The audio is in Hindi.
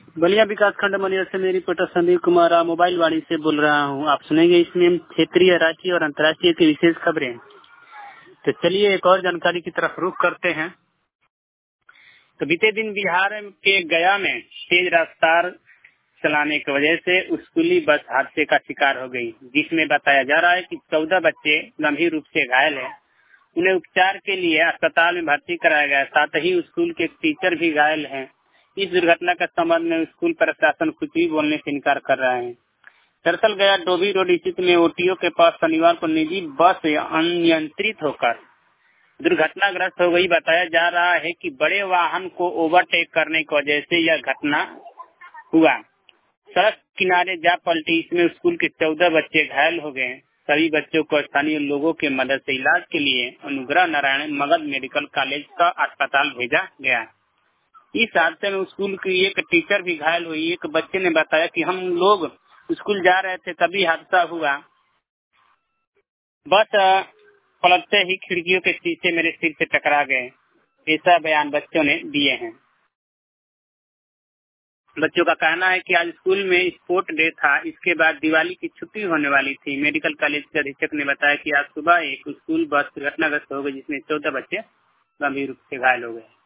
बलिया विकास खंड मनिया से मेरी रिपोर्टर संदीप कुमार मोबाइल वाणी से बोल रहा हूँ। आप सुनेंगे इसमें क्षेत्रीय, राष्ट्रीय और अंतर्राष्ट्रीय की विशेष खबरें। तो चलिए एक और जानकारी की तरफ रुख करते हैं। तो बीते दिन बिहार के गया में तेज रफ्तार चलाने की वजह से स्कूली बस हादसे का शिकार हो गई, जिसमें बताया जा रहा है कि 14 बच्चे गंभीर रूप से घायल हैं। उन्हें उपचार के लिए अस्पताल में भर्ती कराया गया। साथ ही स्कूल के टीचर भी घायल हैं। इस दुर्घटना के संबंध में स्कूल प्रशासन कुछ भी बोलने से इनकार कर रहा है। दरअसल गया डोभी रोड स्थित में ओटीओ के पास शनिवार को निजी बस अनियंत्रित होकर दुर्घटनाग्रस्त हो गई। बताया जा रहा है कि बड़े वाहन को ओवरटेक करने की वजह से यह घटना हुआ। सड़क किनारे जा पलटी। इसमें स्कूल के 14 बच्चे घायल हो गए। सभी बच्चों को स्थानीय लोगों के मदद से इलाज के लिए अनुग्रह नारायण मगध मेडिकल कॉलेज का अस्पताल भेजा गया। इस हादसे में स्कूल की एक टीचर भी घायल हुई। एक बच्चे ने बताया कि हम लोग स्कूल जा रहे थे, तभी हादसा हुआ। बस पलटते ही खिड़कियों के शीशे मेरे सिर से टकरा गए। ऐसा बयान बच्चों ने दिए हैं। बच्चों का कहना है कि आज स्कूल में स्पोर्ट डे था। इसके बाद दिवाली की छुट्टी होने वाली थी। मेडिकल कॉलेज के अधीक्षक ने बताया कि आज सुबह एक स्कूल बस दुर्घटनाग्रस्त हो गई, जिसमें 14 बच्चे गंभीर रूप से घायल हो गए।